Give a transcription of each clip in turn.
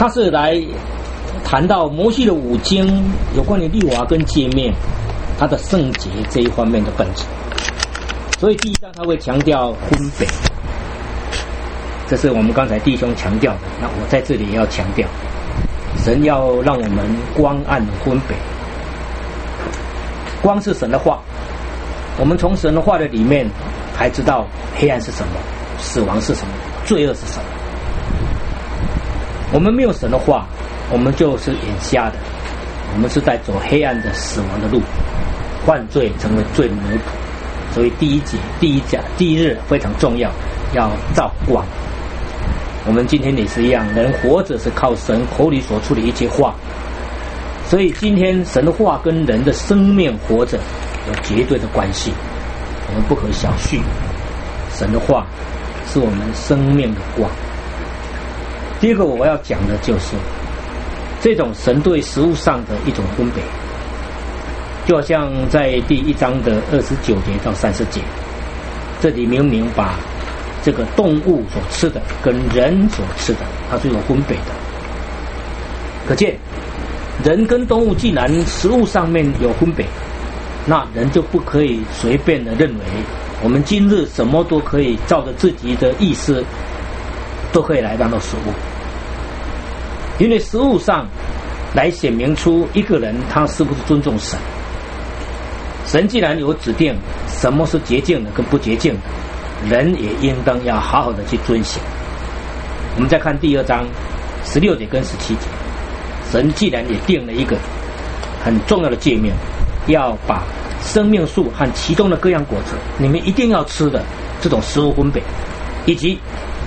它是来谈到摩西的五经有关于律法跟诫命，它的圣洁这一方面的本质。所以第一章他会强调分别，这是我们刚才弟兄强调的，那我在这里也要强调，神要让我们光暗分别。光是神的话，我们从神的话的里面还知道黑暗是什么，死亡是什么，罪恶是什么。我们没有神的话，我们就是眼瞎的，我们是在走黑暗的死亡的路，犯罪成为罪奴仆。所以第一日非常重要，要照光。我们今天也是一样，人活着是靠神口里所出的一切话，所以今天神的话跟人的生命活着有绝对的关系，我们不可小觑。神的话是我们生命的光。第一个我要讲的就是这种神对食物上的一种分别，就好像在第一章的29节到30节，这里明明把这个动物所吃的跟人所吃的它是有分别的。可见人跟动物既然食物上面有分别，那人就不可以随便的认为我们今日什么都可以照着自己的意思都可以来当做食物。因为食物上来显明出一个人他是不是尊重神。神既然有指定什么是洁净的跟不洁净的，人也应当要好好的去遵行。我们再看第2章16节跟17节，神既然也定了一个很重要的诫命，要把生命树和其中的各样果子你们一定要吃的这种食物分别，以及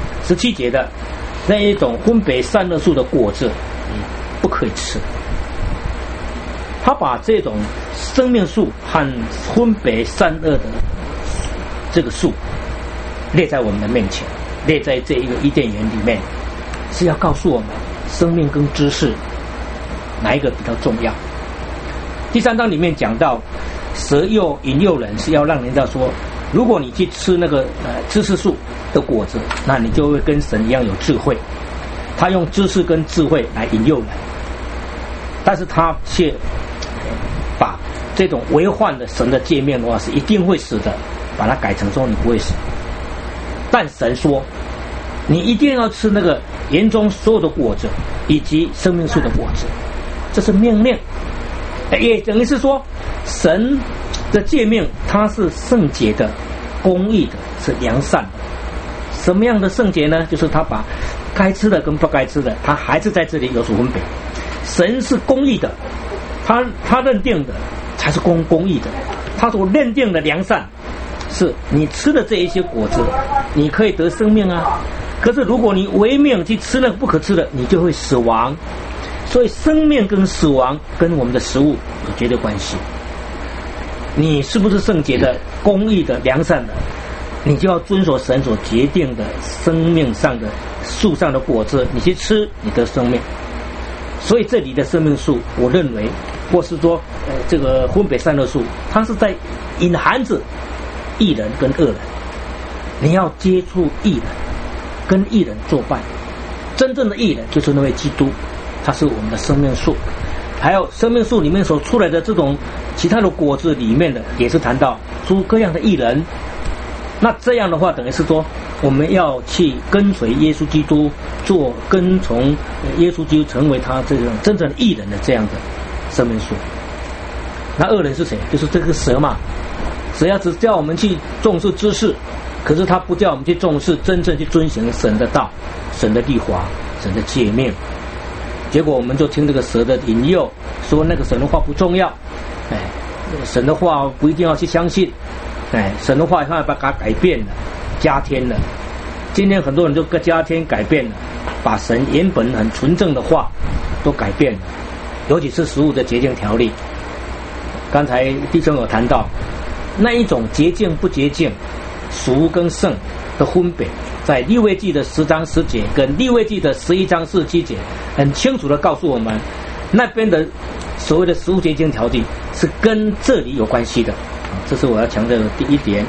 17节的那一种分别善恶树的果子你不可以吃。他把这种生命树和分别善恶的这个树列在我们的面前，列在这一个伊甸园里面，是要告诉我们生命跟知识哪一个比较重要。第3章里面讲到蛇引诱人，是要让人家说，如果你去吃那个知识树的果子，那你就会跟神一样有智慧。他用知识跟智慧来引诱人，但是他却把这种违反的神的诫命的话是一定会死的，把它改成说你不会死。但神说你一定要吃那个园中所有的果子以及生命树的果子，这是命令。也等于是说神的诫命它是圣洁的、公义的，是良善的。什么样的圣洁呢？就是他把该吃的跟不该吃的他还是在这里有所分别。神是公义的，他认定的才是公义的，他所认定的良善是你吃的这一些果子你可以得生命啊，可是如果你违命去吃那个不可吃的，你就会死亡。所以生命跟死亡跟我们的食物有绝对关系。你是不是圣洁的、公义的、良善的，你就要遵守神所决定的生命上的树上的果子，你去吃你得生命。所以这里的生命树，我认为或是说这个分别善恶树，它是在隐含着义人跟恶人。你要接触义人，跟义人作伴。真正的义人就是那位基督，他是我们的生命树。还有生命树里面所出来的这种其他的果子里面的，也是谈到诸各样的义人。那这样的话等于是说我们要去跟随耶稣基督，做跟从耶稣基督，成为他这种真正的义人的这样的生命树。那恶人是谁？就是这个蛇嘛。蛇要只叫我们去重视知识，可是他不叫我们去重视真正去遵行神的道、神的律法、神的诫命。结果我们就听这个蛇的引诱，说那个神的话不重要，神的话不一定要去相信，神的话他把它改变了，加添了。今天很多人就加添改变了，把神原本很纯正的话都改变了，尤其是食物的洁净条例。刚才弟兄有谈到那一种洁净不洁净、俗跟圣的分别，在利未记的10章10节跟利未记的11章47节很清楚的告诉我们，那边的所谓的食物洁净条例是跟这里有关系的。这是我要强调的第一点。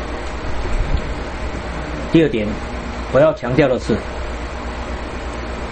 第二点我要强调的是，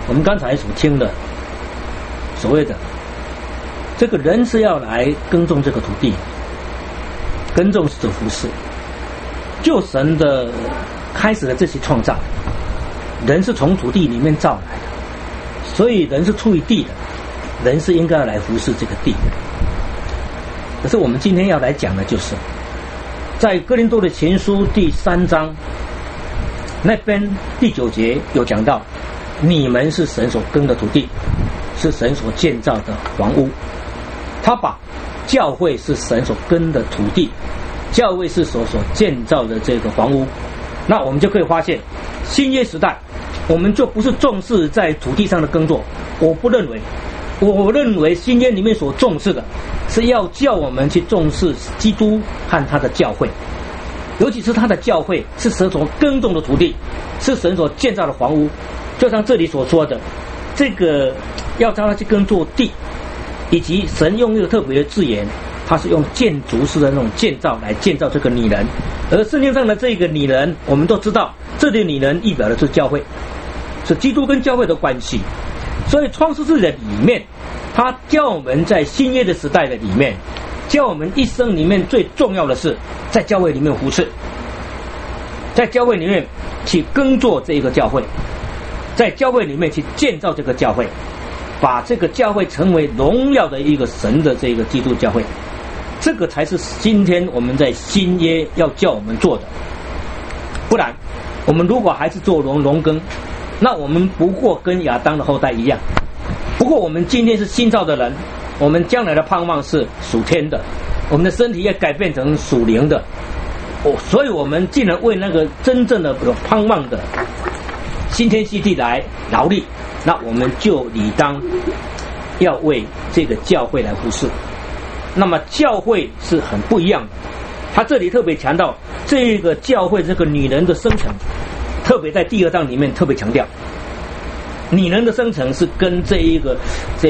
我们刚才所听的所谓的这个人是要来耕种这个土地，耕种是指服事，就神的开始的这些创造，人是从土地里面造来的，所以人是出于地的，人是应该要来服侍这个地。可是我们今天要来讲的就是在哥林多的前书第3章那边第9节有讲到，你们是神所耕的土地，是神所建造的房屋。他把教会是神所耕的土地，教会是所建造的这个房屋。那我们就可以发现，新约时代我们就不是重视在土地上的耕作。我认为新约里面所重视的是要叫我们去重视基督和他的教会，尤其是他的教会是神所耕种的土地，是神所建造的房屋。就像这里所说的，这个要叫他去耕作地，以及神用一个特别的字眼，他是用建筑式的那种建造来建造这个拟人。而圣经上的这个拟人，我们都知道这里拟人预表的是教会，是基督跟教会的关系。所以创世纪的里面，他叫我们在新约的时代的里面，叫我们一生里面最重要的是在教会里面服侍，在教会里面去耕作这一个教会，在教会里面去建造这个教会，把这个教会成为荣耀的一个神的这个基督教会。这个才是今天我们在新约要叫我们做的。不然我们如果还是做农耕，那我们不过跟亚当的后代一样。不过我们今天是新造的人，我们将来的盼望是属天的，我们的身体也改变成属灵的。所以我们既然为那个真正的有盼望的新天新地来劳力，那我们就理当要为这个教会来服侍。那么教会是很不一样的，他这里特别强调这个教会这个女人的生成，特别在第2章里面特别强调，女人的生成是跟这一个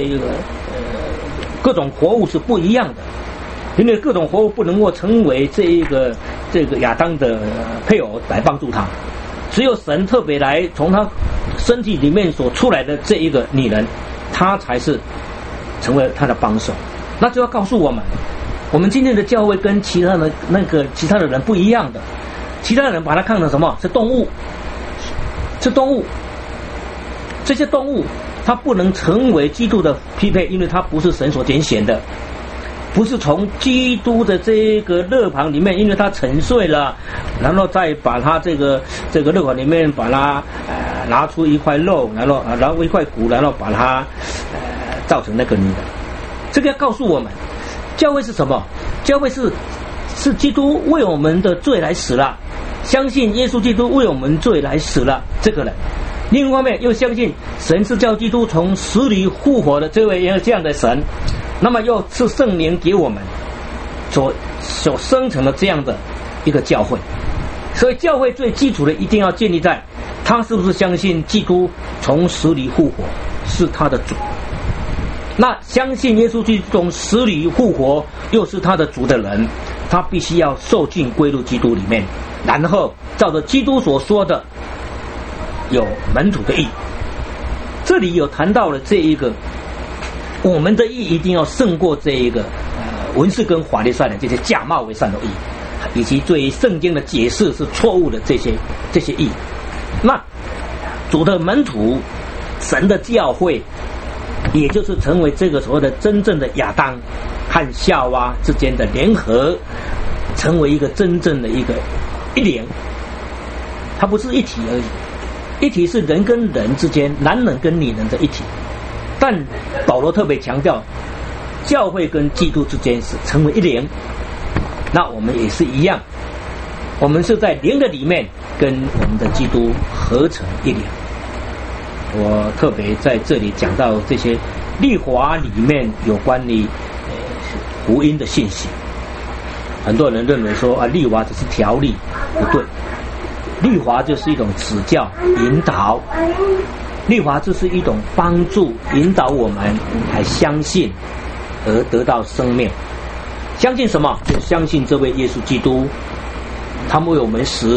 各种活物是不一样的，因为各种活物不能够成为这个亚当的配偶来帮助他，只有神特别来从他身体里面所出来的这一个女人，她才是成为他的帮手。那就要告诉我们，我们今天的教会跟其他的人不一样的，其他人把它看成什么？是动物，是动物。这些动物它不能成为基督的匹配，因为它不是神所拣选的，不是从基督的这个肋旁里面，因为它沉睡了，然后再把它这个肋旁里面把它拿出一块肉，然后一块骨，然后把它造成那个女人。这个要告诉我们，教会是什么？教会是基督为我们的罪来死了，相信耶稣基督为我们罪来死了这个人。另一方面又相信神是叫基督从死里复活的这位这样的神，那么又是圣灵给我们所生成的这样的一个教会。所以教会最基础的一定要建立在他是不是相信基督从死里复活是他的主。那相信耶稣基督从死里复活又是他的主的人，他必须要受尽归入基督里面，然后照着基督所说的有门徒的义。这里有谈到了这一个我们的义一定要胜过这一个文士跟法利赛人这些假冒为善的义，以及对圣经的解释是错误的这些义。那主的门徒，神的教会，也就是成为这个所谓的真正的亚当和夏娃之间的联合，成为一个真正的一灵。它不是一体而已，一体是人跟人之间，男人跟女人的一体。但保罗特别强调，教会跟基督之间是成为一灵。那我们也是一样，我们是在灵的里面跟我们的基督合成一灵。我特别在这里讲到这些律法里面有关于福音的信息。很多人认为说律法只是条例，不对，律法就是一种指教引导，律法就是一种帮助引导我们来相信而得到生命。相信什么？就相信这位耶稣基督，他为我们死，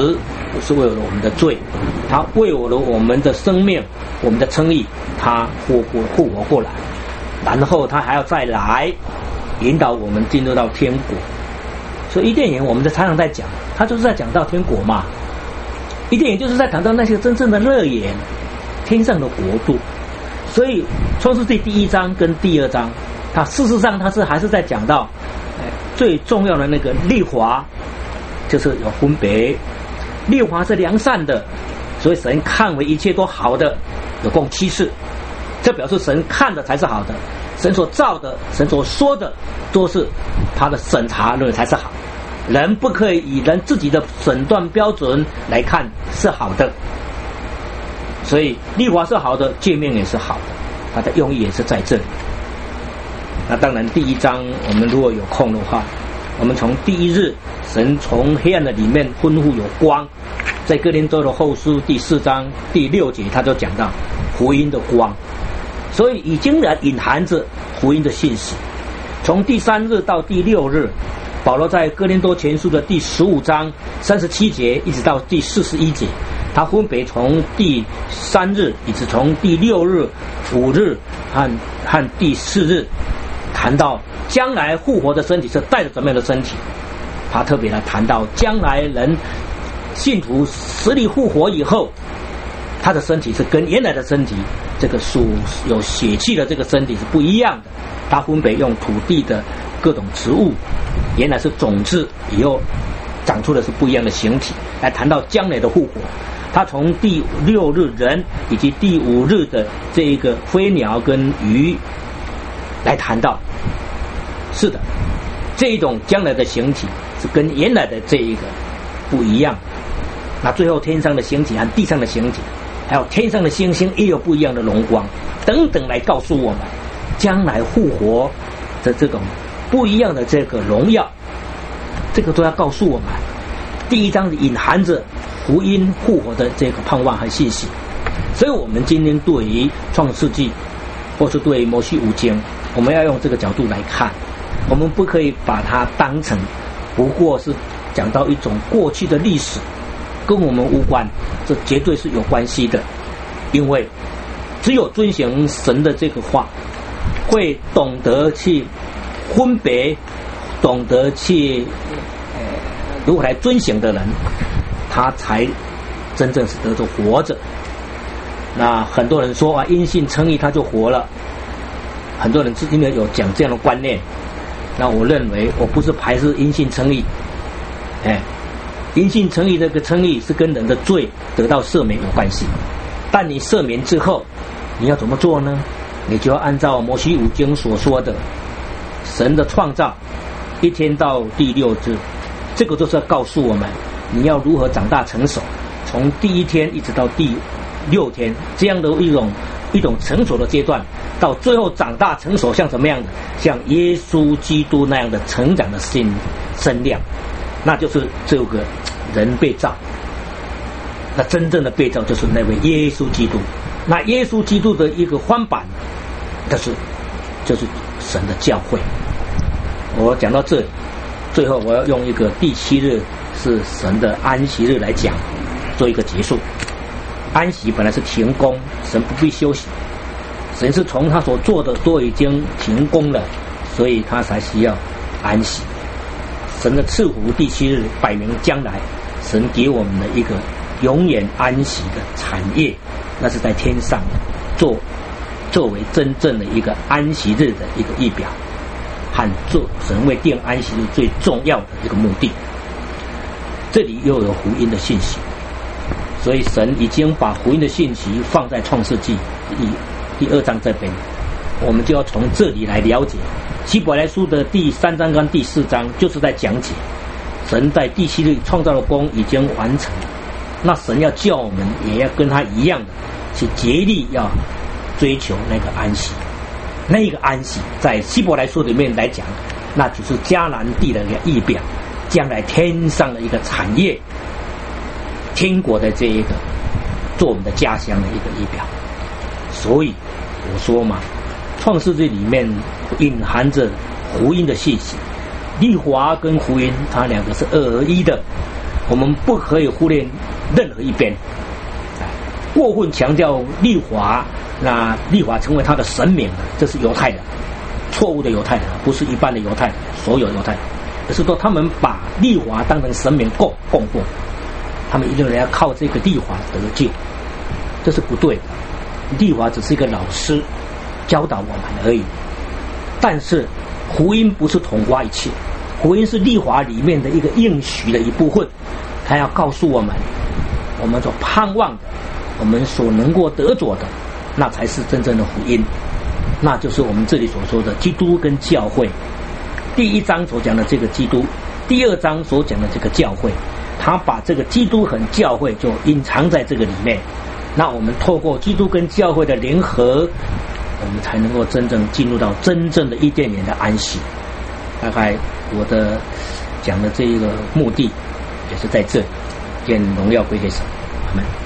是为了我们的罪，他为了我们的生命，我们的称义，他复活过来，然后他还要再来引导我们进入到天国。所以伊甸园我们常常在讲，他就是在讲到天国嘛。伊甸园就是在谈到那些真正的乐园，天上的国度。所以创世纪第1章跟第2章，它事实上它还是在讲到最重要的那个律法，就是有分别，律法是良善的，所以神看为一切都好的，有共7事，这表示神看的才是好的，神所造的，神所说的都是他的审查论才是好，人不可以以人自己的审断标准来看是好的。所以律法是好的，诫命也是好的，它的用意也是在这里。那当然第1章我们如果有空的话，我们从第1日神从黑暗的里面吩咐有光，在哥林多的后书第4章第6节他就讲到福音的光，所以已经隐含着福音的信息。从第3日到第6日，保罗在哥林多前书的第15章37节一直到第41节，他分别从第3日一直从第6日、5日和第4日谈到将来复活的身体是带着怎么样的身体。他特别来谈到将来人信徒死里复活以后，他的身体是跟原来的身体，这个属有血气的这个身体是不一样的。他分别用土地的各种植物，原来是种子，以后长出的是不一样的形体，来谈到将来的复活。他从第6日人以及第5日的这一个飞鸟跟鱼来谈到，是的，这一种将来的形体是跟原来的这一个不一样。那最后天上的形体和地上的形体，还有天上的星星也有不一样的荣光等等，来告诉我们将来复活的这种不一样的这个荣耀，这个都要告诉我们。第1章隐含着福音复活的这个盼望和信息。所以我们今天对于创世纪或是对摩西五经，我们要用这个角度来看，我们不可以把它当成不过是讲到一种过去的历史，跟我们无关，这绝对是有关系的。因为只有遵行神的这个话，会懂得去分别，懂得去如何来遵行的人，他才真正是得着活着。那很多人说因信称义他就活了，很多人至今有讲这样的观念。那我认为我不是排斥因信称义，因信称义这个称义是跟人的罪得到赦免有关系，但你赦免之后你要怎么做呢？你就要按照摩西五经所说的神的创造1天到第6日，这个就是要告诉我们你要如何长大成熟，从第1天一直到第6天，这样的一种成熟的阶段，到最后长大成熟像什么样的，像耶稣基督那样的成长的身量，那就是这个人被造。那真正的被造就是那位耶稣基督，那耶稣基督的一个翻版就是神的教会。我讲到这里，最后我要用一个第7日是神的安息日来讲，做一个结束。安息本来是停工，神不必休息，神是从他所做的都已经停工了，所以他才需要安息。神的赐福第7日摆明将来神给我们的一个永远安息的产业，那是在天上作为真正的一个安息日的一个预表，和做神为定安息日最重要的一个目的。这里又有福音的信息，所以神已经把福音的信息放在创世纪第2章这边，我们就要从这里来了解希伯来书的第3章跟第4章，就是在讲解神在第7日创造的功已经完成了，那神要叫我们也要跟他一样的去竭力要追求那个安息。那个安息在希伯来书里面来讲，那就是迦南地的一个预表，将来天上的一个产业，天国的这一个做我们的家乡的一个预表。所以我说嘛，创世纪里面隐含着福音的信息，律法跟福音它两个是2而1的，我们不可以忽略任何一边。过分强调律法，那律法成为他的神明，这是犹太人错误的犹太人，不是一般的犹太人，所有犹太人，而是说他们把律法当成神明供奉，他们一定要靠这个律法得救，这是不对的。律法只是一个老师教导我们而已，但是福音不是统括一切，福音是律法里面的一个应许的一部分，他要告诉我们，我们所盼望的，我们所能够得着的，那才是真正的福音，那就是我们这里所说的基督跟教会。第一章所讲的这个基督，第二章所讲的这个教会，他把这个基督和教会就隐藏在这个里面。那我们透过基督跟教会的联合，我们才能够真正进入到真正的伊甸园的安息。大概我的讲的这一个目的也是在这里，愿荣耀归给神。阿们。